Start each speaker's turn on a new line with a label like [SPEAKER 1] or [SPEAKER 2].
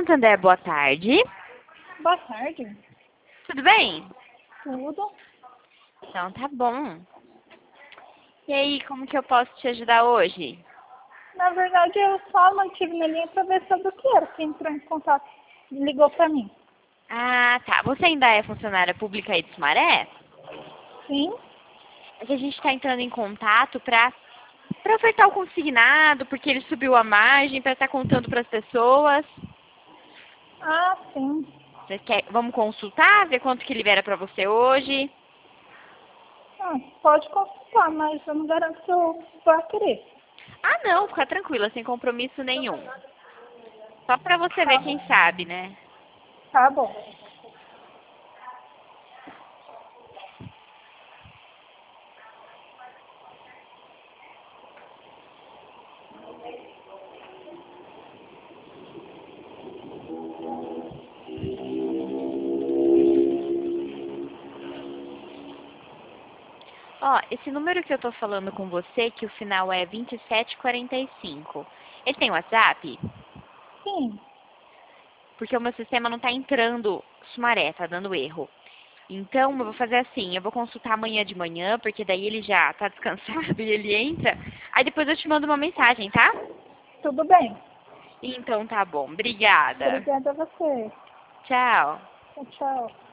[SPEAKER 1] Santander, boa tarde.
[SPEAKER 2] Boa tarde.
[SPEAKER 1] Tudo bem?
[SPEAKER 2] Tudo?
[SPEAKER 1] Então tá bom. E aí, como que eu posso te ajudar hoje?
[SPEAKER 2] Na verdade, eu só mantive na linha para ver sobre o que era que entrou em contato. Ligou para mim.
[SPEAKER 1] Ah, tá. Você ainda é funcionária pública aí de Sumaré?
[SPEAKER 2] Sim?
[SPEAKER 1] É que a gente está entrando em contato para ofertar o consignado, porque ele subiu a margem, para estar contando para as pessoas.
[SPEAKER 2] Ah, sim.
[SPEAKER 1] Vamos consultar, ver quanto que libera para você hoje?
[SPEAKER 2] Ah, pode consultar, mas eu não garanto que eu vá querer.
[SPEAKER 1] Ah, não, fica tranquila, sem compromisso nenhum. Só para você ver
[SPEAKER 2] Tá,
[SPEAKER 1] quem sabe, né?
[SPEAKER 2] tá bom.
[SPEAKER 1] Ó, esse número que eu tô falando com você, que o final é 2745, ele tem WhatsApp?
[SPEAKER 2] Sim.
[SPEAKER 1] Porque o meu sistema não tá entrando Sumaré, tá dando erro. Então, eu vou fazer assim, eu vou consultar amanhã de manhã, porque daí ele já tá descansado e ele entra. Aí depois eu te mando uma mensagem, tá?
[SPEAKER 2] Tudo bem.
[SPEAKER 1] Então tá bom, obrigada.
[SPEAKER 2] Obrigada a você.
[SPEAKER 1] Tchau.
[SPEAKER 2] Tchau, tchau.